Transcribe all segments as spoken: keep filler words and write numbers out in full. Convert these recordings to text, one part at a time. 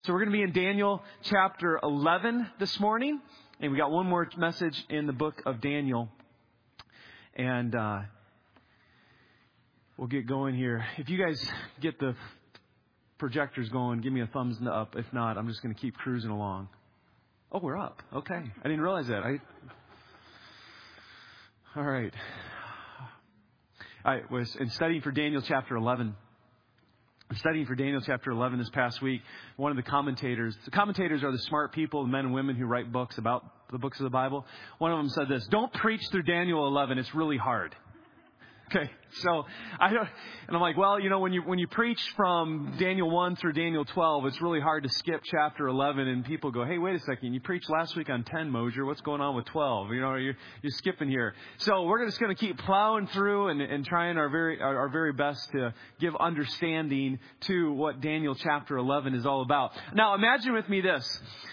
So we're going to be in Daniel chapter eleven this morning. And we got one more message in the book of Daniel. And uh, we'll get going here. If you guys get the projectors going, give me a thumbs up. If not, I'm just going to keep cruising along. Oh, we're up. Okay. I didn't realize that. I... All right. I was in studying for Daniel chapter eleven. Studying for Daniel chapter eleven this past week. One of the commentators, the commentators are the smart people, the men and women who write books about the books of the Bible. One of them said this: don't preach through Daniel eleven. It's really hard. Okay, so I don't, and I'm like, well, you know, when you when you preach from Daniel one through Daniel twelve, it's really hard to skip chapter eleven, and people go, hey, wait a second, you preached last week on ten, Mosier. What's going on with twelve? You know, you're you're skipping here. So we're just going to keep plowing through and, and trying our very our, our very best to give understanding to what Daniel chapter eleven is all about. Now, imagine with me this.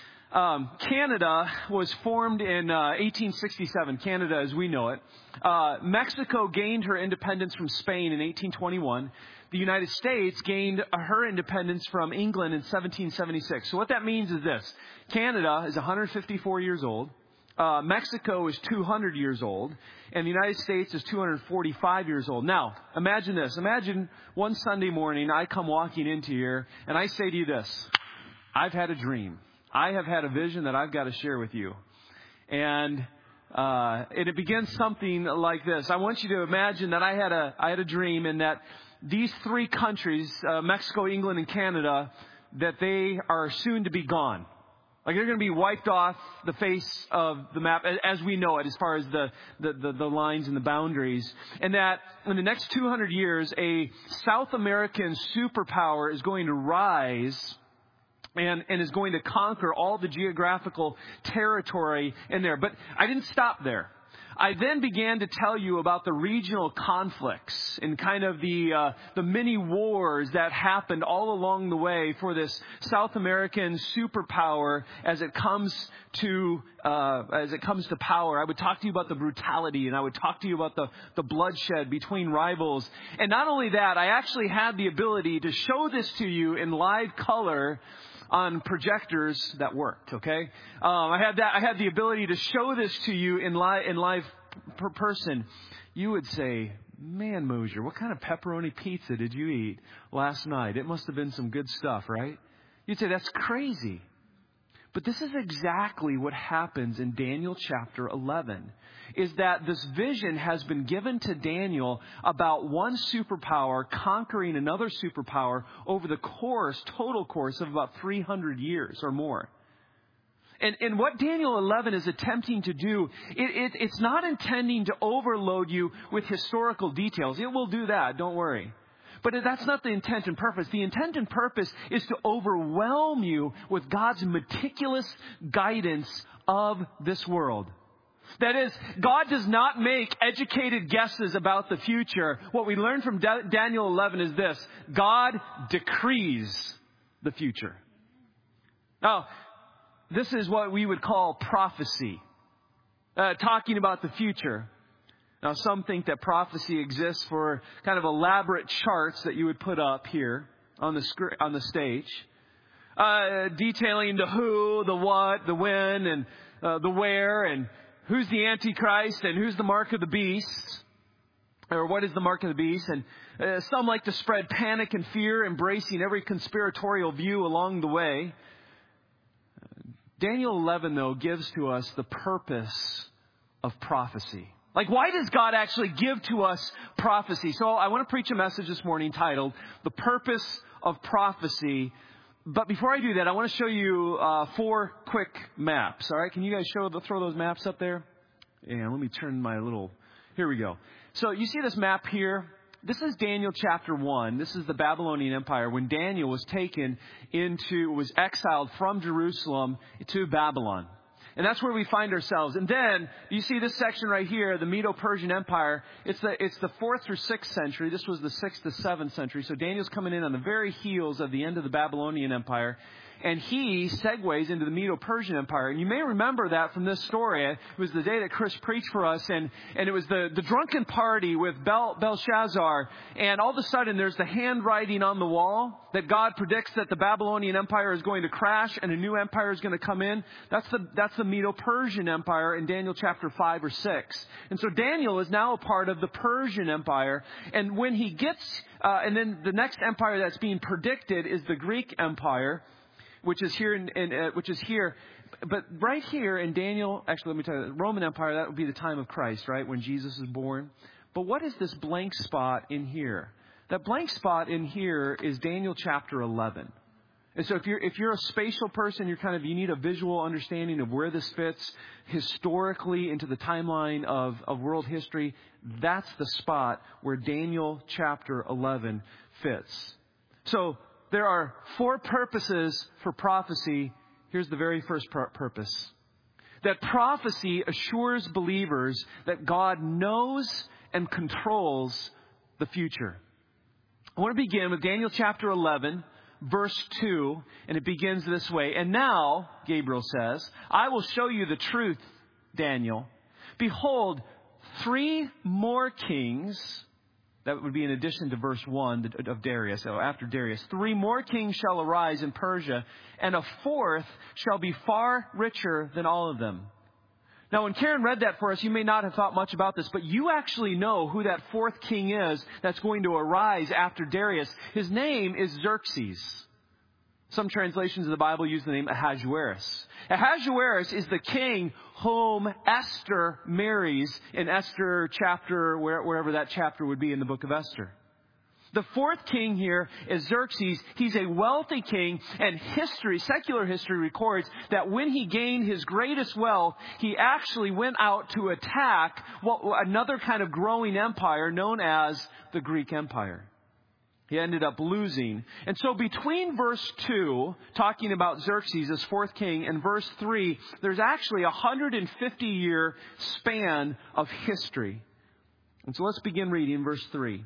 Um, Canada was formed in uh, eighteen sixty-seven, Canada as we know it. Uh, Mexico gained her independence from Spain in eighteen twenty-one. The United States gained her independence from England in seventeen seventy-six. So what that means is this. Canada is one hundred fifty-four years old. Uh, Mexico is two hundred years old. And the United States is two hundred forty-five years old. Now, imagine this. Imagine one Sunday morning I come walking into here and I say to you this: I've had a dream. I have had a vision that I've got to share with you. And uh, and it begins something like this. I want you to imagine that I had a I had a dream, and that these three countries, uh, Mexico, England, and Canada, that they are soon to be gone. Like they're going to be wiped off the face of the map as we know it, as far as the, the, the, the lines and the boundaries. And that in the next two hundred years, a South American superpower is going to rise And, and is going to conquer all the geographical territory in there. But I didn't stop there. I then began to tell you about the regional conflicts and kind of the uh, the mini wars that happened all along the way for this South American superpower as it comes to uh, as it comes to power. I would talk to you about the brutality, and I would talk to you about the the bloodshed between rivals. And not only that, I actually had the ability to show this to you in live color on projectors that worked. Okay, um, I had that. I had the ability to show this to you in live in live per person. You would say, "Man, Mosier, what kind of pepperoni pizza did you eat last night? It must have been some good stuff, right?" You'd say, "That's crazy." But this is exactly what happens in Daniel chapter eleven, is that this vision has been given to Daniel about one superpower conquering another superpower over the course, total course of about three hundred years or more. And, and what Daniel eleven is attempting to do, it, it, it's not intending to overload you with historical details. It will do that, don't worry. But that's not the intent and purpose. The intent and purpose is to overwhelm you with God's meticulous guidance of this world. That is, God does not make educated guesses about the future. What we learn from Daniel eleven is this: God decrees the future. Now, this is what we would call prophecy, uh, talking about the future. Now, some think that prophecy exists for kind of elaborate charts that you would put up here on the screen, on the stage, uh, detailing the who, the what, the when, and uh, the where, and who's the Antichrist, and who's the mark of the beast, or what is the mark of the beast. And uh, some like to spread panic and fear, embracing every conspiratorial view along the way. Daniel eleven, though, gives to us the purpose of prophecy. Like, why does God actually give to us prophecy? So I want to preach a message this morning titled, The Purpose of Prophecy. But before I do that, I want to show you uh, four quick maps. All right, can you guys show throw those maps up there? And let me turn my little... Here we go. So you see this map here? This is Daniel chapter one. This is the Babylonian Empire when Daniel was taken into, was exiled from Jerusalem to Babylon. And that's where we find ourselves. And then you see this section right here, the Medo-Persian Empire. It's the it's the fourth through sixth century. This was the sixth to seventh century. So Daniel's coming in on the very heels of the end of the Babylonian Empire. and he segues into the Medo-Persian Empire. And you may remember that from this story. It was the day that Chris preached for us, and, and it was the, the drunken party with Bel, Belshazzar. And all of a sudden, there's the handwriting on the wall that God predicts that the Babylonian Empire is going to crash and a new empire is going to come in. That's the, that's the Medo-Persian Empire in Daniel chapter five or six. And so Daniel is now a part of the Persian Empire. And when he gets, uh, and then the next empire that's being predicted is the Greek Empire, which is here in, in uh, which is here. But right here in Daniel, actually, let me tell you, the Roman Empire, that would be the time of Christ, right? When Jesus is born. But what is this blank spot in here? That blank spot in here is Daniel chapter eleven. And so if you're, if you're a spatial person, you're kind of, you need a visual understanding of where this fits historically into the timeline of, of world history. That's the spot where Daniel chapter eleven fits. So there are four purposes for prophecy. Here's the very first pur- purpose. That prophecy assures believers that God knows and controls the future. I want to begin with Daniel chapter eleven, verse two, and it begins this way. And now, Gabriel says, I will show you the truth, Daniel. Behold, three more kings, that would be in addition to verse one of Darius, so after Darius, three more kings shall arise in Persia, and a fourth shall be far richer than all of them. Now, when Karen read that for us, you may not have thought much about this, but you actually know who that fourth king is that's going to arise after Darius. His name is Xerxes. Some translations of the Bible use the name Ahasuerus. Ahasuerus is the king whom Esther marries in Esther chapter, wherever that chapter would be in the book of Esther. The fourth king here is Xerxes. He's a wealthy king, and history, secular history records that when he gained his greatest wealth, he actually went out to attack what, another kind of growing empire known as the Greek Empire. He ended up losing. And so between verse two, talking about Xerxes as fourth king, and verse three, there's actually a one hundred fifty year span of history. And so let's begin reading verse three.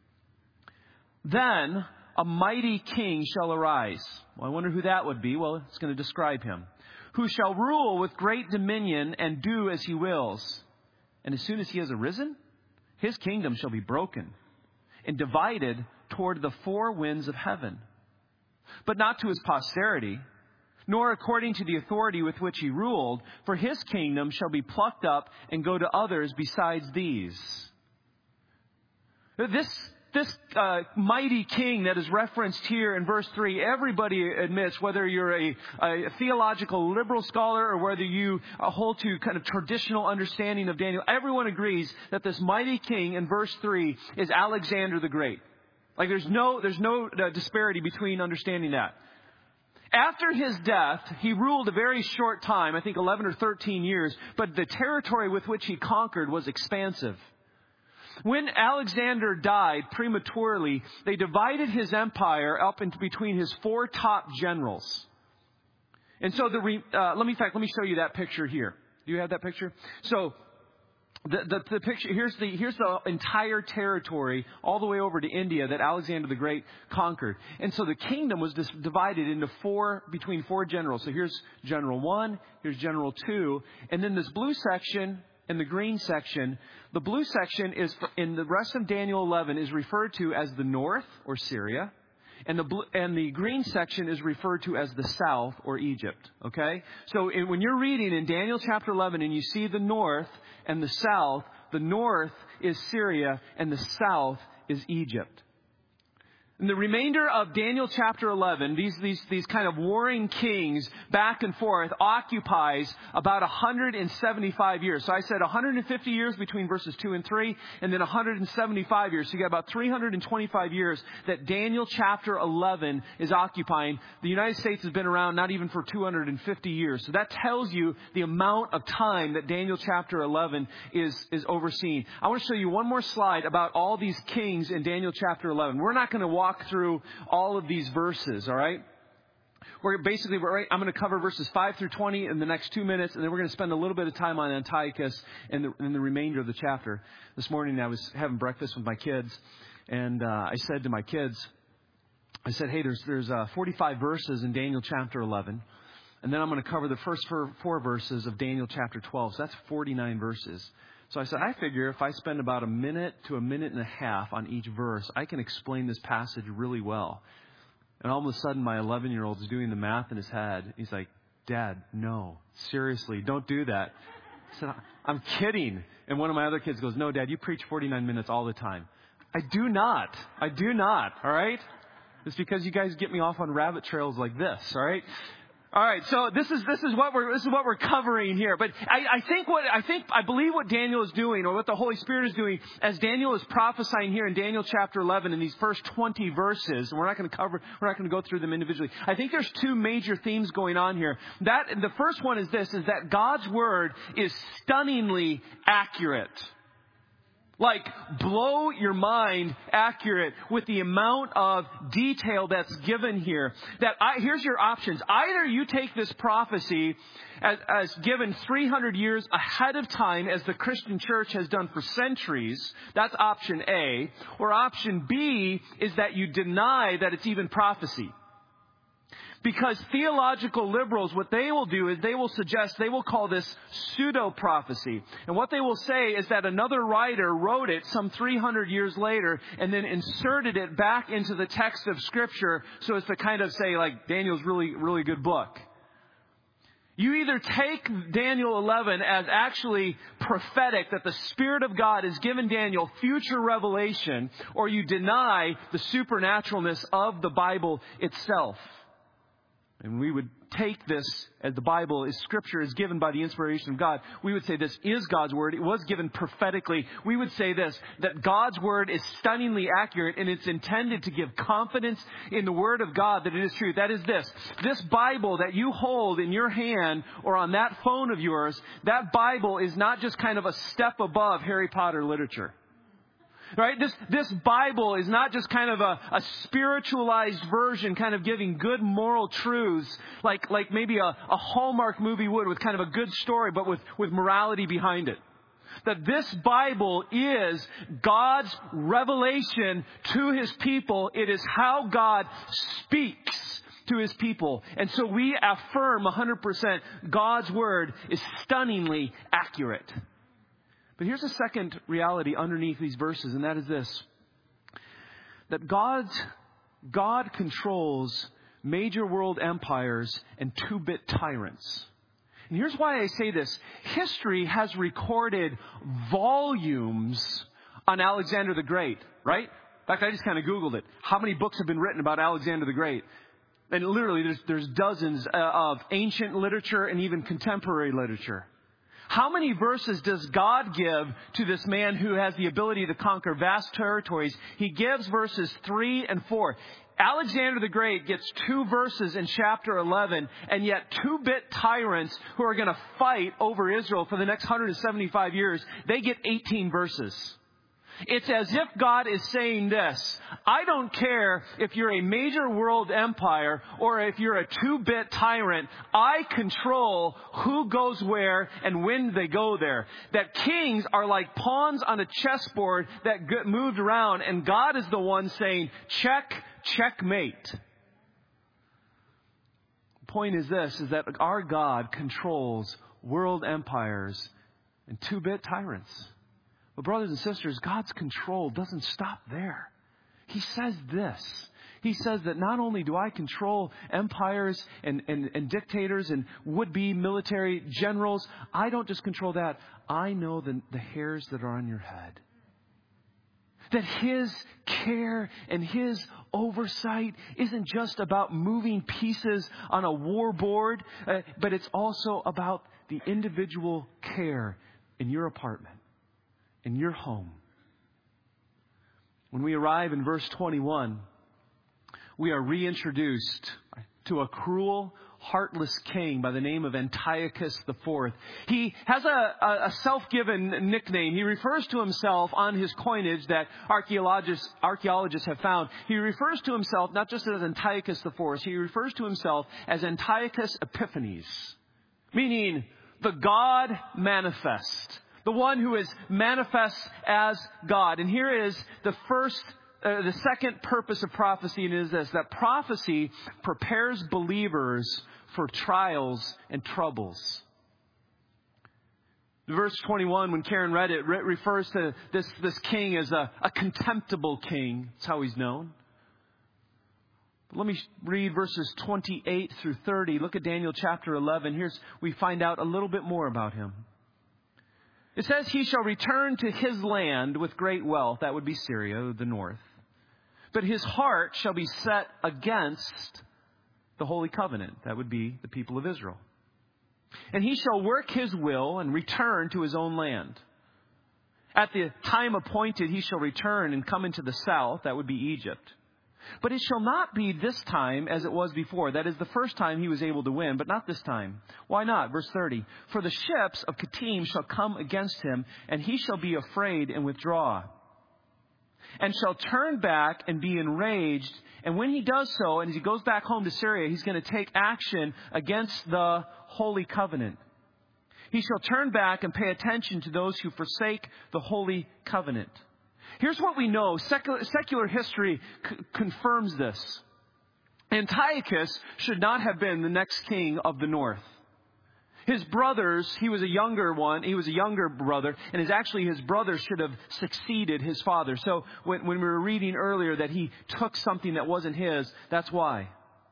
Then a mighty king shall arise. Well, I wonder who that would be. Well, it's going to describe him. Who shall rule with great dominion and do as he wills. And as soon as he has arisen, his kingdom shall be broken and divided toward the four winds of heaven. But not to his posterity, nor according to the authority with which he ruled, for his kingdom shall be plucked up and go to others besides these. This This uh, mighty king that is referenced here in verse three, everybody admits, whether you're a, a theological liberal scholar or whether you uh, hold to kind of traditional understanding of Daniel, everyone agrees that this mighty king in verse three is Alexander the Great. Like there's no, there's no uh, disparity between understanding that. After his death, he ruled a very short time, I think eleven or thirteen years, but the territory with which he conquered was expansive. When Alexander died prematurely, they divided his empire up into between his four top generals. And so the re, uh, let me in fact let me show you that picture here. Do you have that picture? So the, the the picture here's the here's the entire territory all the way over to India that Alexander the Great conquered. And so the kingdom was dis- divided into four between four generals. So here's General One, here's General Two, and then this blue section. In the green section, the blue section is in the rest of Daniel eleven is referred to as the north or Syria, and the blue, and the green section is referred to as the south or Egypt. Okay, so in, when you're reading in Daniel chapter eleven and you see the north and the south, the north is Syria and the south is Egypt. In the remainder of Daniel chapter eleven, these, these, these kind of warring kings back and forth occupies about one hundred seventy-five years. So I said one hundred fifty years between verses two and three, and then one hundred seventy-five years. So you got about three hundred twenty-five years that Daniel chapter eleven is occupying. The United States has been around not even for two hundred fifty years. So that tells you the amount of time that Daniel chapter eleven is, is overseeing. I want to show you one more slide about all these kings in Daniel chapter eleven. We're not going to walk Walk through all of these verses, all right? We're basically, we're right, I'm going to cover verses five through twenty in the next two minutes, and then we're going to spend a little bit of time on Antiochus in the, in the remainder of the chapter. This morning I was having breakfast with my kids, and uh, I said to my kids, I said, hey, there's there's uh, forty-five verses in Daniel chapter eleven. And then I'm going to cover the first four, four verses of Daniel chapter twelve. So that's forty-nine verses. So I said, I figure if I spend about a minute to a minute and a half on each verse, I can explain this passage really well. And all of a sudden, my eleven-year-old is doing the math in his head. He's like, Dad, no, seriously, don't do that. I said, I'm kidding. And one of my other kids goes, no, Dad, you preach forty-nine minutes all the time. I do not. I do not. All right? It's because you guys get me off on rabbit trails like this. All right? All right, so this is this is what we're this is what we're covering here. But I, I think what I think I believe what Daniel is doing, or what the Holy Spirit is doing, as Daniel is prophesying here in Daniel chapter eleven in these first twenty verses. And we're not going to cover, we're not going to go through them individually. I think there's two major themes going on here. That the first one is this: is that God's word is stunningly accurate. Like, blow your mind accurate with the amount of detail that's given here. That I, here's your options. Either you take this prophecy as, as given three hundred years ahead of time, as the Christian church has done for centuries. That's option A. Or option B is that you deny that it's even prophecy. Because theological liberals, what they will do is they will suggest, they will call this pseudo-prophecy. And what they will say is that another writer wrote it some three hundred years later and then inserted it back into the text of Scripture so as to kind of say, like, Daniel's really, really good book. You either take Daniel eleven as actually prophetic, that the Spirit of God has given Daniel future revelation, or you deny the supernaturalness of the Bible itself. And we would take this as the Bible, as Scripture is given by the inspiration of God. We would say this is God's Word. It was given prophetically. We would say this, that God's Word is stunningly accurate, and it's intended to give confidence in the Word of God that it is true. That is this. This Bible that you hold in your hand or on that phone of yours, that Bible is not just kind of a step above Harry Potter literature. Right? This this Bible is not just kind of a, a spiritualized version, kind of giving good moral truths, like like maybe a, a Hallmark movie would, with kind of a good story, but with, with morality behind it. That this Bible is God's revelation to His people. It is how God speaks to His people. And so we affirm one hundred percent God's Word is stunningly accurate. But here's a second reality underneath these verses, and that is this. That God's, God controls major world empires and two-bit tyrants. And here's why I say this. History has recorded volumes on Alexander the Great, right? In fact, I just kind of Googled it. How many books have been written about Alexander the Great? And literally, there's, there's dozens uh, of ancient literature and even contemporary literature. How many verses does God give to this man who has the ability to conquer vast territories? He gives verses three and four. Alexander the Great gets two verses in chapter eleven, and yet two-bit tyrants who are going to fight over Israel for the next one hundred seventy-five years, they get eighteen verses. It's as if God is saying this: I don't care if you're a major world empire or if you're a two-bit tyrant. I control who goes where and when they go there. That kings are like pawns on a chessboard that get moved around, and God is the one saying, check, checkmate. The point is this, is that our God controls world empires and two-bit tyrants. But brothers and sisters, God's control doesn't stop there. He says this. He says that not only do I control empires and, and, and dictators and would-be military generals, I don't just control that. I know the, the hairs that are on your head. That His care and His oversight isn't just about moving pieces on a war board, uh, but it's also about the individual care in your apartment, in your home. When we arrive in verse twenty-one, we are reintroduced to a cruel, heartless king by the name of Antiochus the Fourth. He has a, a self-given nickname. He refers to himself on his coinage that archaeologists, archaeologists have found. He refers to himself not just as Antiochus the Fourth, he refers to himself as Antiochus Epiphanes, meaning the God manifest. The one who is manifest as God. And here is the first uh, the second purpose of prophecy is this, that prophecy prepares believers for trials and troubles. Verse twenty-one, when Karen read it, re- refers to this, this king as a, a contemptible king. That's how he's known. But let me read verses twenty-eight through thirty. Look at Daniel chapter eleven. Here's, we find out a little bit more about him. It says, he shall return to his land with great wealth. That would be Syria, the north. But his heart shall be set against the Holy Covenant. That would be the people of Israel. And he shall work his will and return to his own land. At the time appointed, he shall return and come into the south. That would be Egypt. But it shall not be this time as it was before. That is the first time he was able to win, but not this time. Why not? Verse thirty. For the ships of Kittim shall come against him, and he shall be afraid and withdraw, and shall turn back and be enraged. And when he does so, and as he goes back home to Syria, he's going to take action against the Holy Covenant. He shall turn back and pay attention to those who forsake the Holy Covenant. Here's what we know. Secular, secular history c- confirms this. Antiochus should not have been the next king of the north. His brothers, he was a younger one, he was a younger brother, and his, actually his brothers should have succeeded his father. So when, when we were reading earlier that he took something that wasn't his, that's why.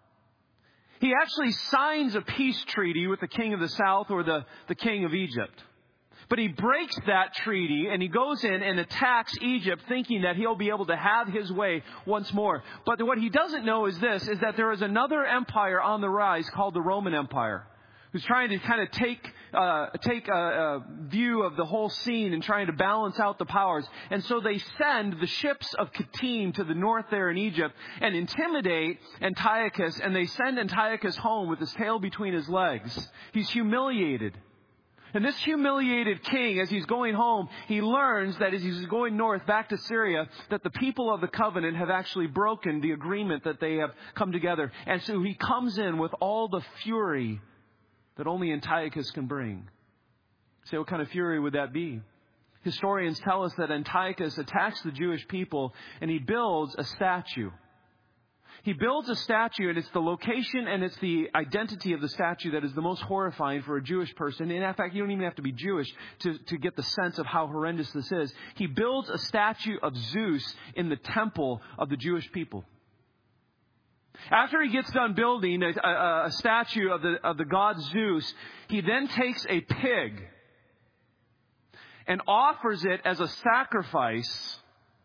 He actually signs a peace treaty with the king of the south or the, the king of Egypt. But he breaks that treaty and he goes in and attacks Egypt thinking that he'll be able to have his way once more. But what he doesn't know is this, is that there is another empire on the rise called the Roman Empire, who's trying to kind of take uh, take a, a view of the whole scene and trying to balance out the powers. And so they send the ships of Kittim to the north there in Egypt and intimidate Antiochus. And they send Antiochus home with his tail between his legs. He's humiliated. And this humiliated king, as he's going home, he learns that as he's going north back to Syria, that the people of the covenant have actually broken the agreement that they have come together. And so he comes in with all the fury that only Antiochus can bring. Say, what kind of fury would that be? Historians tell us that Antiochus attacks the Jewish people and he builds a statue. He builds a statue, and it's the location and it's the identity of the statue that is the most horrifying for a Jewish person. And in fact, you don't even have to be Jewish to, to get the sense of how horrendous this is. He builds a statue of Zeus in the temple of the Jewish people. After he gets done building a, a, a statue of the, of the god Zeus, he then takes a pig and offers it as a sacrifice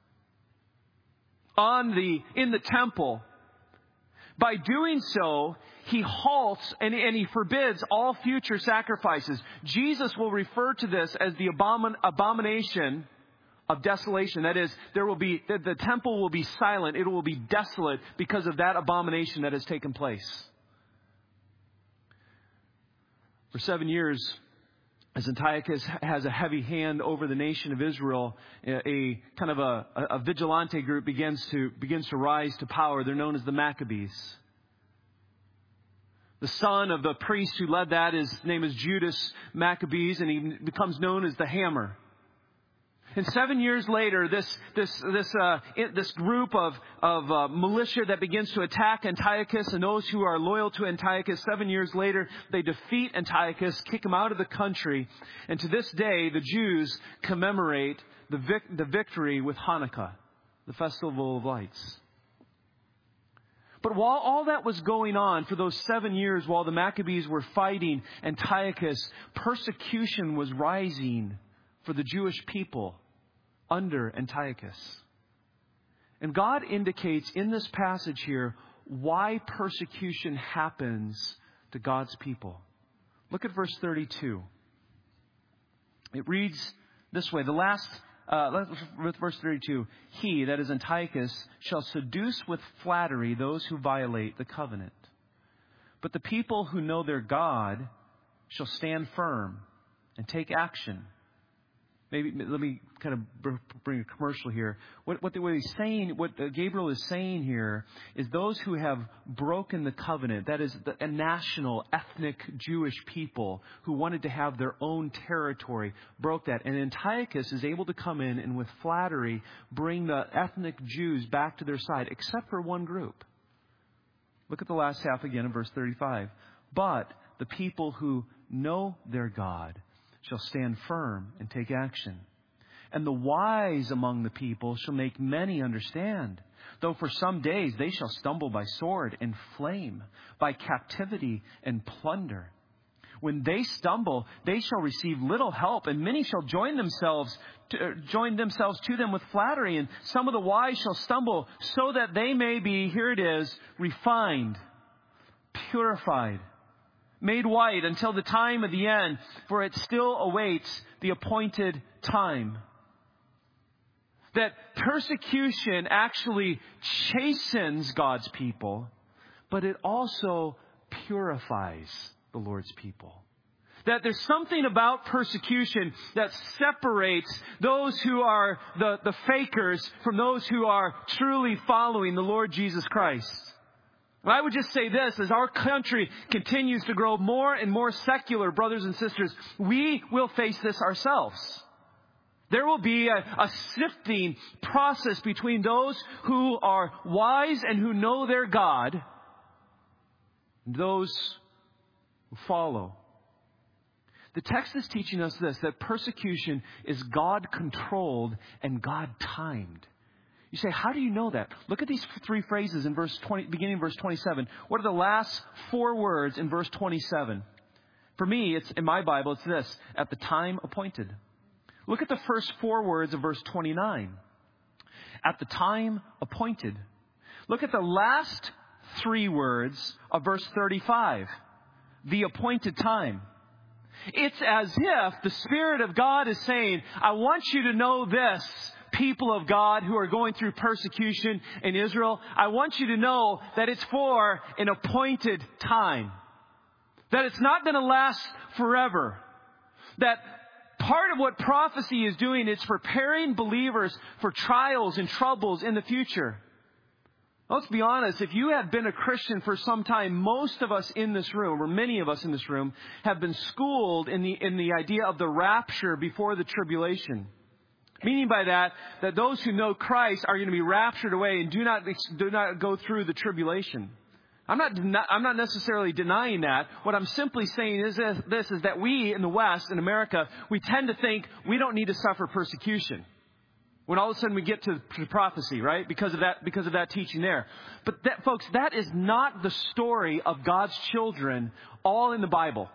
on the in the temple. By doing so, he halts and, and he forbids all future sacrifices. Jesus will refer to this as the abomin, abomination of desolation. That is, there will be the, the temple will be silent. It will be desolate because of that abomination that has taken place. For seven years, as Antiochus has a heavy hand over the nation of Israel, a, a kind of a, a vigilante group begins to begins to rise to power. They're known as the Maccabees. The son of the priest who led that, his name is Judas Maccabees, and he becomes known as the Hammer. And seven years later, this this this uh, this group of of uh, militia that begins to attack Antiochus and those who are loyal to Antiochus. Seven years later, they defeat Antiochus, kick him out of the country, and to this day, the Jews commemorate the vic- the victory with Hanukkah, the Festival of Lights. But while all that was going on for those seven years, while the Maccabees were fighting Antiochus, persecution was rising for the Jewish people under Antiochus. And God indicates in this passage here why persecution happens to God's people. Look at verse thirty-two. It reads this way. The last, uh, with verse thirty-two, he, that is Antiochus, shall seduce with flattery those who violate the covenant. But the people who know their God shall stand firm and take action. Maybe let me kind of bring a commercial here. What, what, the, what he's saying, what Gabriel is saying here, is those who have broken the covenant, that is, the, a national, ethnic Jewish people who wanted to have their own territory, broke that. And Antiochus is able to come in and with flattery bring the ethnic Jews back to their side, except for one group. Look at the last half again in verse thirty-five. But the people who know their God shall stand firm and take action. And the wise among the people shall make many understand. Though for some days they shall stumble by sword and flame, by captivity and plunder. When they stumble, they shall receive little help, and many shall join themselves to, uh, join themselves to them with flattery, and some of the wise shall stumble, so that they may be, here it is, refined, purified, made white until the time of the end, for it still awaits the appointed time. That persecution actually chastens God's people, but it also purifies the Lord's people. That there's something about persecution that separates those who are the, the fakers from those who are truly following the Lord Jesus Christ. And I would just say this, as our country continues to grow more and more secular, brothers and sisters, we will face this ourselves. There will be a, a sifting process between those who are wise and who know their God and those who follow. The text is teaching us this, that persecution is God-controlled and God-timed. You say, how do you know that? Look at these three phrases in verse twenty, beginning in verse twenty-seven. What are the last four words in verse twenty-seven? For me, it's in my Bible, it's this, at the time appointed. Look at the first four words of verse twenty-nine. At the time appointed. Look at the last three words of verse thirty-five. The appointed time. It's as if the Spirit of God is saying, I want you to know this, people of God who are going through persecution in Israel. I want you to know that it's for an appointed time. That it's not going to last forever. That part of what prophecy is doing is preparing believers for trials and troubles in the future. Let's be honest, if you have been a Christian for some time, most of us in this room, or many of us in this room, have been schooled in the in the idea of the rapture before the tribulation. Meaning by that, that those who know Christ are going to be raptured away and do not do not go through the tribulation. I'm not I'm not necessarily denying that. What I'm simply saying is this, this is that we in the West, in America, we tend to think we don't need to suffer persecution. When all of a sudden we get to, to prophecy, right? Because of that, because of that teaching there. But that, folks, that is not the story of God's children all in the Bible.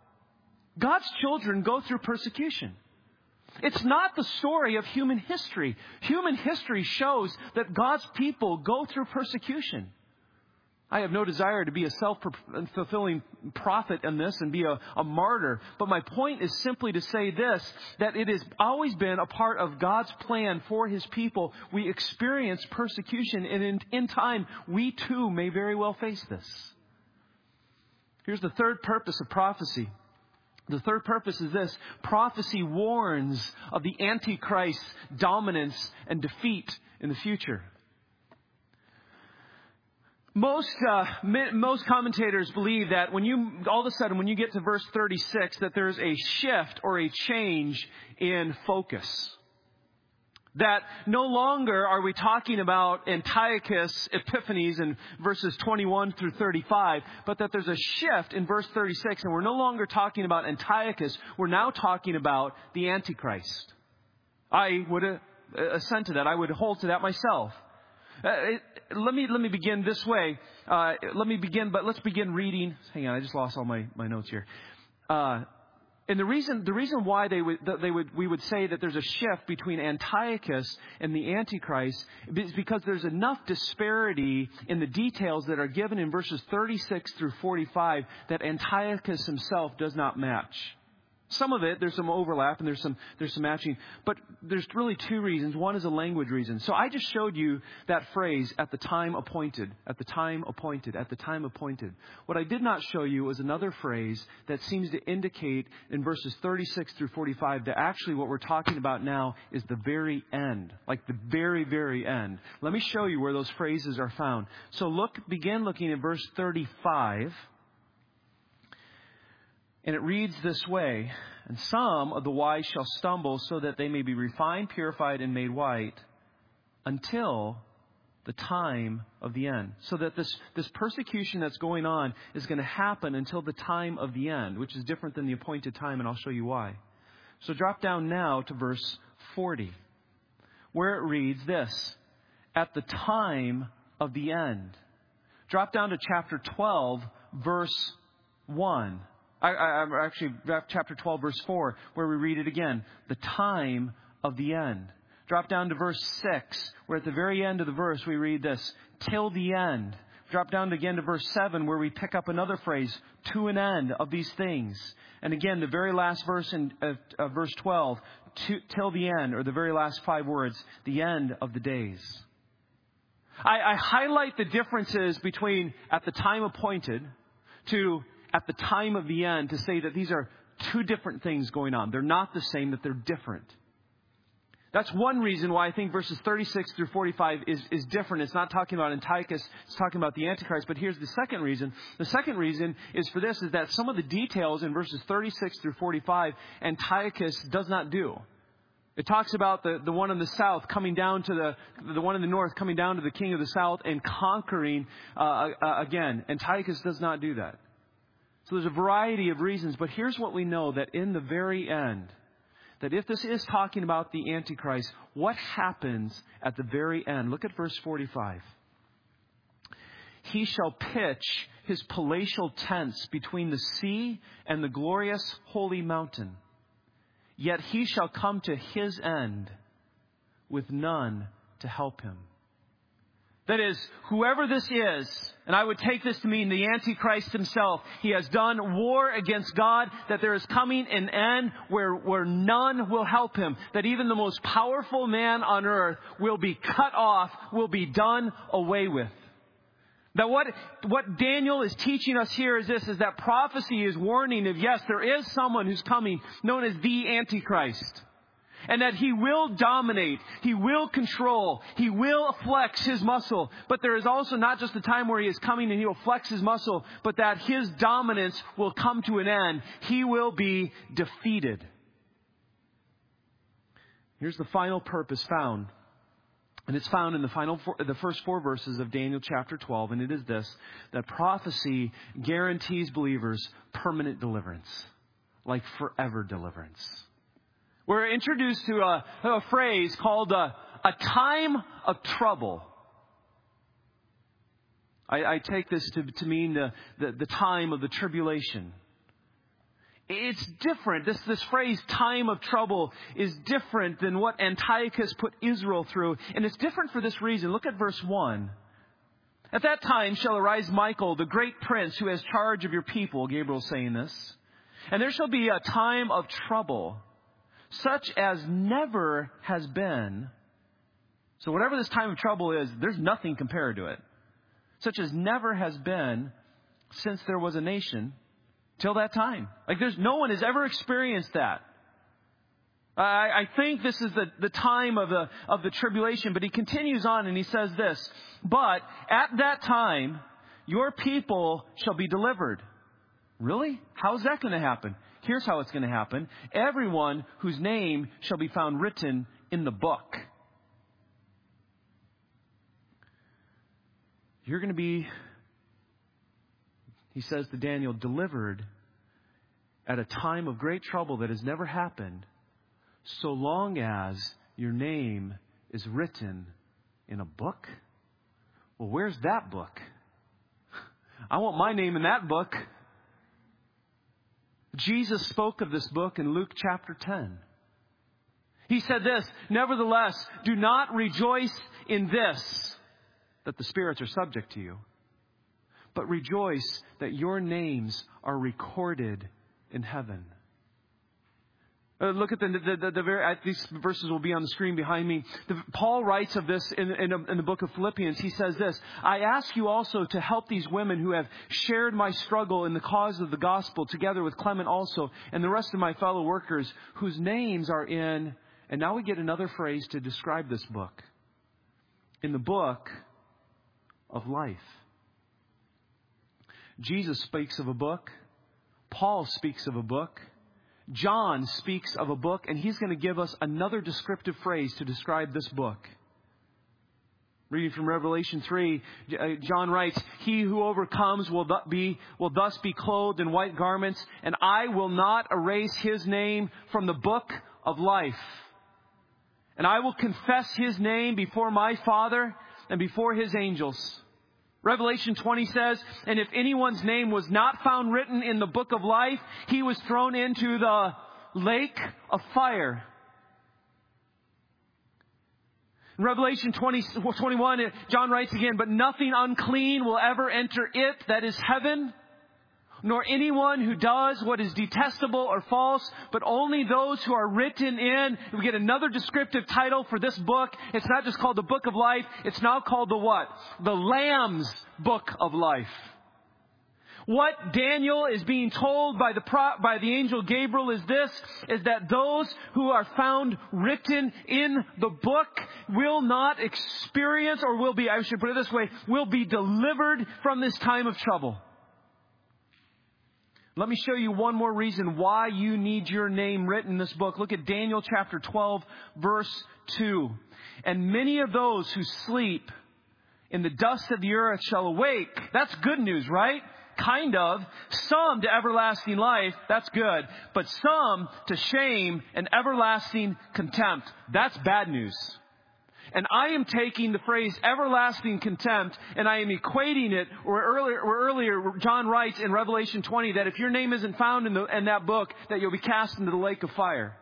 God's children go through persecution. It's not the story of human history. Human history shows that God's people go through persecution. I have no desire to be a self-fulfilling prophet in this and be a, a martyr. But my point is simply to say this, that it has always been a part of God's plan for His people. We experience persecution, and in, in time, we too may very well face this. Here's the third purpose of prophecy. The third purpose is this. Prophecy warns of the Antichrist's dominance and defeat in the future. Most uh, most commentators believe that when you all of a sudden when you get to verse thirty-six that there's a shift or a change in focus. That no longer are we talking about Antiochus Epiphanes in verses twenty-one through thirty-five, but that there's a shift in verse thirty-six, and we're no longer talking about Antiochus. We're now talking about the Antichrist. I would uh, assent to that. I would hold to that myself. Uh, it, let me let me begin this way. Uh, let me begin, but let's begin reading. Hang on, I just lost all my, my notes here. Uh, and the reason the reason why they would they would we would say that there's a shift between Antiochus and the Antichrist is because there's enough disparity in the details that are given in verses thirty-six through forty-five that Antiochus himself does not match. Some of it, there's some overlap and there's some there's some matching. But there's really two reasons. One is a language reason. So I just showed you that phrase, at the time appointed, at the time appointed, at the time appointed. What I did not show you was another phrase that seems to indicate in verses thirty-six through forty-five that actually what we're talking about now is the very end. Like the very, very end. Let me show you where those phrases are found. So look, begin looking at verse thirty-five. And it reads this way, and some of the wise shall stumble so that they may be refined, purified, and made white until the time of the end. So that this, this persecution that's going on is going to happen until the time of the end, which is different than the appointed time, and I'll show you why. So drop down now to verse forty, where it reads this, at the time of the end. Drop down to chapter twelve, verse one. I, I, actually, chapter twelve, verse four, where we read it again. The time of the end. Drop down to verse six, where at the very end of the verse we read this, till the end. Drop down again to verse seven, where we pick up another phrase, to an end of these things. And again, the very last verse in uh, uh, verse twelve, to, till the end, or the very last five words, the end of the days. I, I highlight the differences between at the time appointed to at the time of the end to say that these are two different things going on. They're not the same, that they're different. That's one reason why I think verses thirty-six through forty-five is, is different. It's not talking about Antiochus, it's talking about the Antichrist. But here's the second reason. The second reason is for this, is that some of the details in verses thirty-six through forty-five, Antiochus does not do. It talks about the, the one in the south coming down to the, the one in the north coming down to the king of the south and conquering uh, uh, again. Antiochus does not do that. So there's a variety of reasons, but here's what we know, that in the very end, that if this is talking about the Antichrist, what happens at the very end? Look at verse forty-five. He shall pitch his palatial tents between the sea and the glorious holy mountain. Yet he shall come to his end with none to help him. That is, whoever this is, and I would take this to mean the Antichrist himself, he has done war against God, that there is coming an end where, where none will help him. That even the most powerful man on earth will be cut off, will be done away with. That what, what Daniel is teaching us here is this, is that prophecy is warning of, yes, there is someone who's coming known as the Antichrist. And that he will dominate, he will control, he will flex his muscle. But there is also not just a time where he is coming and he will flex his muscle, but that his dominance will come to an end. He will be defeated. Here's the final purpose found. And it's found in the final four, the first four verses of Daniel chapter twelve. And it is this, that prophecy guarantees believers permanent deliverance, like forever deliverance. We're introduced to a, a phrase called a, a time of trouble. I, I take this to, to mean the, the, the time of the tribulation. It's different. This, this phrase, time of trouble, is different than what Antiochus put Israel through. And it's different for this reason. Look at verse one. At that time shall arise Michael, the great prince who has charge of your people. Gabriel's saying this. And there shall be a time of trouble, such as never has been. So whatever this time of trouble is, there's nothing compared to it. Such as never has been since there was a nation till that time. Like there's no one has ever experienced that. I, I think this is the, the time of the, of the tribulation. But he continues on and he says this. But at that time, your people shall be delivered. Really? How is that going to happen? Here's how it's going to happen. Everyone whose name shall be found written in the book. You're going to be, he says to Daniel, delivered at a time of great trouble that has never happened, so long as your name is written in a book. Well, where's that book? I want my name in that book. Jesus spoke of this book in Luke chapter ten. He said this, nevertheless, do not rejoice in this, that the spirits are subject to you, but rejoice that your names are recorded in heaven. Uh, look at the, the, the, the very, uh, these verses will be on the screen behind me. The, Paul writes of this in, in, in the book of Philippians. He says this, I ask you also to help these women who have shared my struggle in the cause of the gospel, together with Clement also, and the rest of my fellow workers whose names are in, and now we get another phrase to describe this book, in the book of life. Jesus speaks of a book. Paul speaks of a book. John speaks of a book, and he's going to give us another descriptive phrase to describe this book. Reading from Revelation three, John writes, He who overcomes will be will thus be clothed in white garments, and I will not erase his name from the book of life. And I will confess his name before my Father and before his angels. Revelation twenty says, and if anyone's name was not found written in the book of life, he was thrown into the lake of fire. In Revelation twenty, twenty-one, John writes again, but nothing unclean will ever enter it, that is heaven, nor anyone who does what is detestable or false, but only those who are written in. We get another descriptive title for this book. It's not just called the Book of Life. It's now called the what? The Lamb's Book of Life. What Daniel is being told by the pro- by the angel Gabriel is this, is that those who are found written in the book will not experience, or will be, I should put it this way, will be delivered from this time of trouble. Let me show you one more reason why you need your name written in this book. Look at Daniel chapter twelve, verse two. And many of those who sleep in the dust of the earth shall awake. That's good news, right? Kind of. Some to everlasting life. That's good. But some to shame and everlasting contempt. That's bad news. And I am taking the phrase everlasting contempt and I am equating it, or earlier, or earlier John writes in Revelation twenty that if your name isn't found in, the, in that book, that you'll be cast into the lake of fire.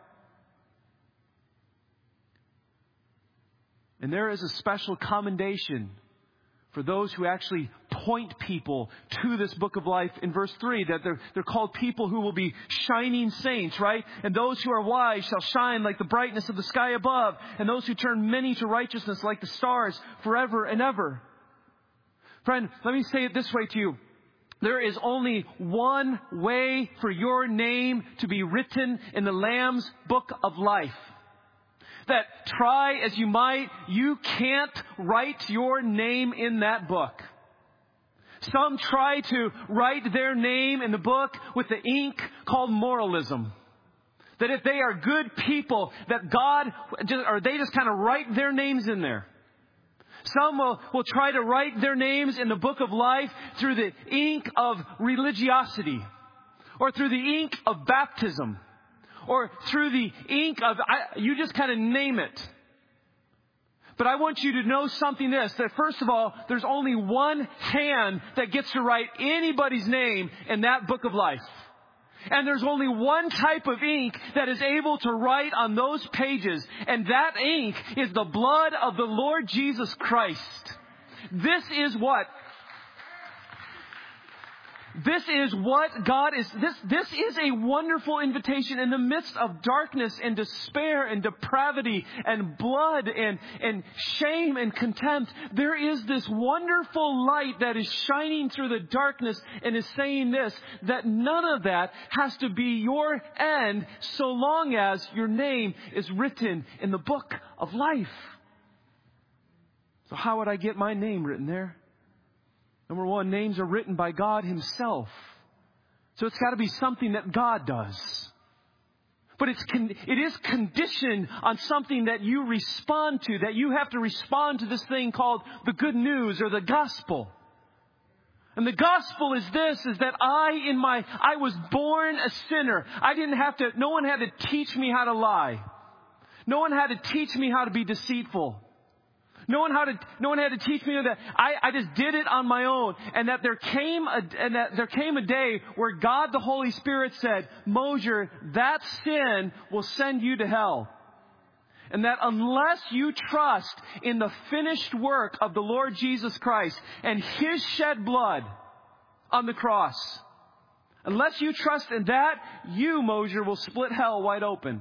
And there is a special commendation for those who actually point people to this book of life in verse three, that they're, they're called people who will be shining saints, right? And those who are wise shall shine like the brightness of the sky above, and those who turn many to righteousness like the stars forever and ever. Friend, let me say it this way to you. There is only one way for your name to be written in the Lamb's book of life. That try as you might, you can't write your name in that book. Some try to write their name in the book with the ink called moralism. That if they are good people, that God, or they just kind of write their names in there. Some will, will try to write their names in the book of life through the ink of religiosity, or through the ink of baptism, or through the ink of, I, you just kind of name it. But I want you to know something this, that first of all, there's only one hand that gets to write anybody's name in that book of life. And there's only one type of ink that is able to write on those pages. And that ink is the blood of the Lord Jesus Christ. This is what This is what God is. This, this is a wonderful invitation in the midst of darkness and despair and depravity and blood and, and shame and contempt. There is this wonderful light that is shining through the darkness and is saying this, that none of that has to be your end so long as your name is written in the book of life. So how would I get my name written there? Number one, names are written by God Himself. So it's got to be something that God does. But it's con- it is conditioned on something that you respond to, that you have to respond to this thing called the good news or the gospel. And the gospel is this, is that I in my, I was born a sinner. I didn't have to, no one had to teach me how to lie. No one had to teach me how to be deceitful. No one had to, no one had to teach me that. I, I just did it on my own. And that there came a, and that there came a day where God the Holy Spirit said, Mosier, that sin will send you to hell. And that unless you trust in the finished work of the Lord Jesus Christ and His shed blood on the cross, Unless you trust in that, you, Mosier, will split hell wide open.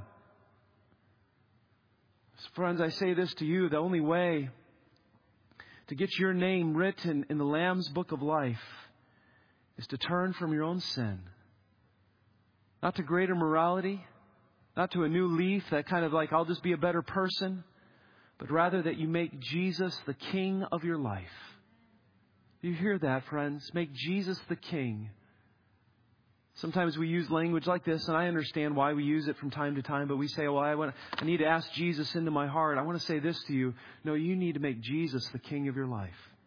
So friends, I say this to you, the only way to get your name written in the Lamb's Book of Life is to turn from your own sin. Not to greater morality, not to a new leaf that kind of like, I'll just be a better person, but rather that you make Jesus the King of your life. You hear that, friends? Make Jesus the King. Sometimes we use language like this, and I understand why we use it from time to time, but we say, well, I want, I need to ask Jesus into my heart. I want to say this to you. No, you need to make Jesus the King of your life.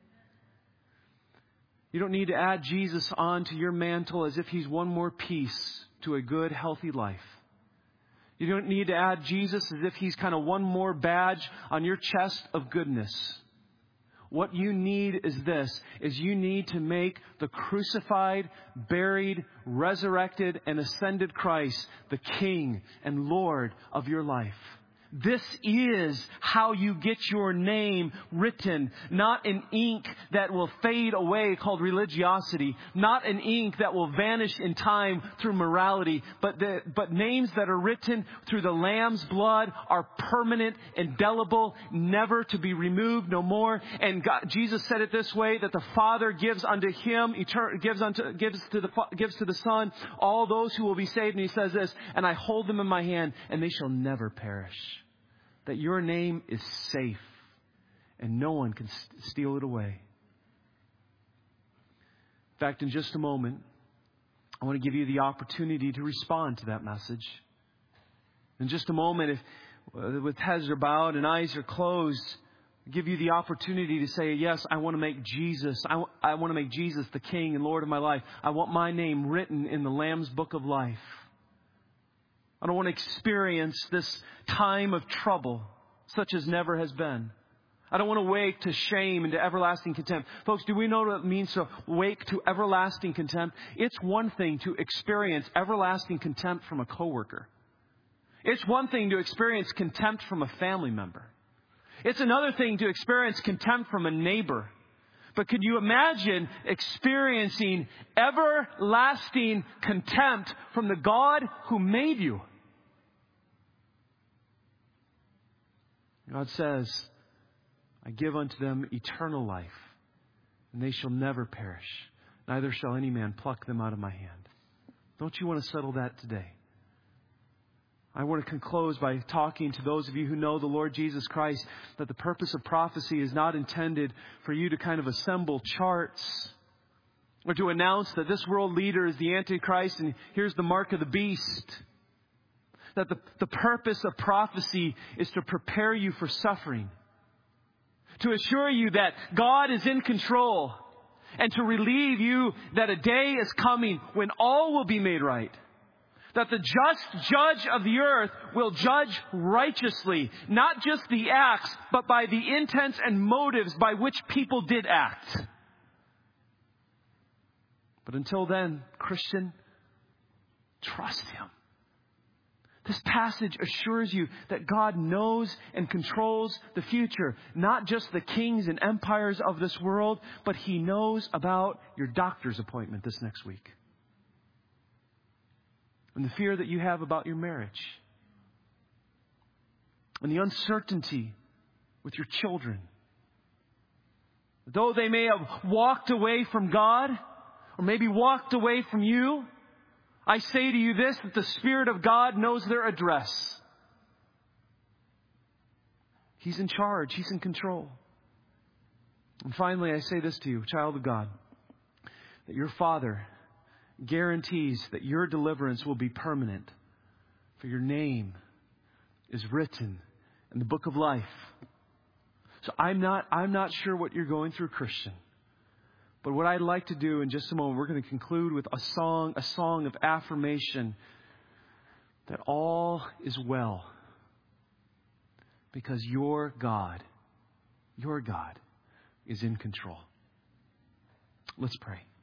You don't need to add Jesus onto your mantle as if He's one more piece to a good, healthy life. You don't need to add Jesus as if He's kind of one more badge on your chest of goodness. What you need is this, is you need to make the crucified, buried, resurrected, and ascended Christ the King and Lord of your life. This is how you get your name written, not in ink that will fade away called religiosity, not in ink that will vanish in time through morality, but the, but names that are written through the Lamb's blood are permanent, indelible, never to be removed, no more. And God, Jesus said it this way, that the Father gives unto Him, etern- gives unto gives to the gives to the Son all those who will be saved. And He says this, and I hold them in my hand, and they shall never perish. That your name is safe and no one can st- steal it away. In fact, in just a moment, I want to give you the opportunity to respond to that message. In just a moment, if uh, with heads are bowed and eyes are closed, I'll give you the opportunity to say, yes, I want to make Jesus, I, w- I want to make Jesus the King and Lord of my life. I want my name written in the Lamb's Book of Life. I don't want to experience this time of trouble such as never has been. I don't want to wake to shame and to everlasting contempt. Folks, do we know what it means to wake to everlasting contempt? It's one thing to experience everlasting contempt from a coworker. It's one thing to experience contempt from a family member. It's another thing to experience contempt from a neighbor. But could you imagine experiencing everlasting contempt from the God who made you? God says, I give unto them eternal life, and they shall never perish. Neither shall any man pluck them out of my hand. Don't you want to settle that today? I want to conclude by talking to those of you who know the Lord Jesus Christ, that the purpose of prophecy is not intended for you to kind of assemble charts or to announce that this world leader is the Antichrist and here's the mark of the beast. That the, the purpose of prophecy is to prepare you for suffering, to assure you that God is in control, and to relieve you that a day is coming when all will be made right. That the just judge of the earth will judge righteously, not just the acts, but by the intents and motives by which people did act. But until then, Christian, trust Him. This passage assures you that God knows and controls the future, not just the kings and empires of this world, but He knows about your doctor's appointment this next week. And the fear that you have about your marriage. And the uncertainty with your children. Though they may have walked away from God, or maybe walked away from you, I say to you this, that the Spirit of God knows their address. He's in charge. He's in control. And finally, I say this to you, child of God, that your Father guarantees that your deliverance will be permanent, for your name is written in the book of life. So I'm not, I'm not sure what you're going through, Christian. But what I'd like to do in just a moment, we're going to conclude with a song, a song of affirmation that all is well. Because your God, your God is in control. Let's pray.